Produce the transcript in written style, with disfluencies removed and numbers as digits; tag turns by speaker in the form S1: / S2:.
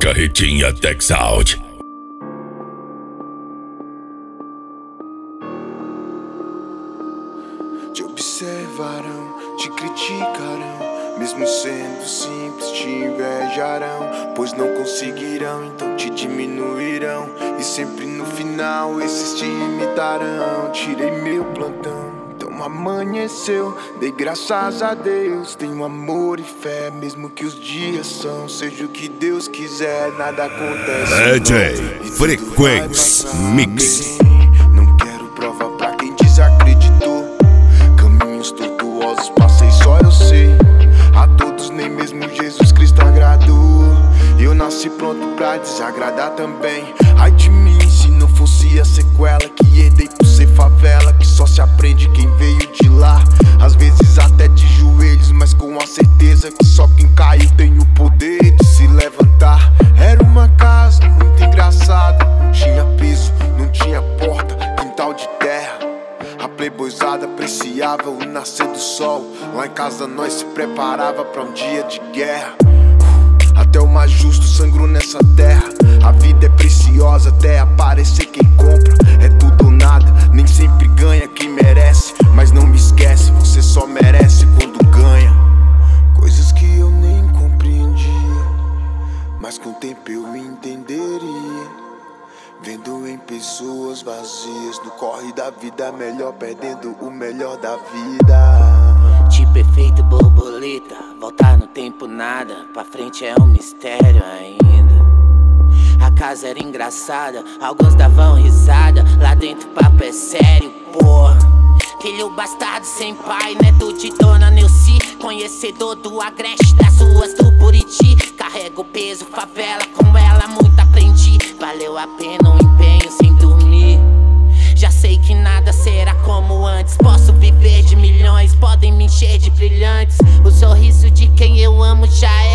S1: Carretinha Tech Sound.
S2: Te observarão, te criticarão, mesmo sendo simples te invejarão, pois não conseguirão, então te diminuirão, e sempre no final esses te imitarão. Tirei meu plantão, então amanheceu, dei graças a Deus. Tenho amor e fé, mesmo que os dias são, seja o que Deus quiser, nada acontece.
S1: DJ Frequenz Mix.
S2: Não quero prova pra quem desacreditou, caminhos tortuosos passei, só eu sei. A todos nem mesmo Jesus Cristo agradou, eu nasci pronto pra desagradar também. Ai de mim se não fosse a sequela que herdei por ser favela, que só se aprende quem veio de lá. Às vezes até de joelhos, mas com a certeza que só quem caiu tem o poder de se levantar. Era uma casa muito engraçada, não tinha piso, não tinha porta, quintal de terra. A playboyzada apreciava o nascer do sol. Lá em casa nós se preparava pra um dia de guerra. Até o mais justo sangrou nessa terra. A vida é preciosa até aparecer quem compra. É tudo ou nada, nem sempre ganha quem merece. Mas não me esquece, você só merece quando ganha. Coisas que eu nem compreendia, mas com o tempo eu entenderia. Vendo em pessoas vazias, no corre da vida melhor, perdendo o melhor da vida.
S3: Tipo efeito borboleta, voltar no tempo nada, pra frente é um mistério ainda. A casa era engraçada, alguns davam risada, lá dentro o papo é sério, porra. Filho bastardo sem pai, neto de Dona Neuci, conhecedor do Agreste, das ruas do Buriti. Carrego o peso, favela, com ela muito aprendi. Valeu a pena o empenho sem dormir. Já sei que nada será como antes, posso viver de milhões, podem me encher de brilhantes. O sorriso de quem eu amo já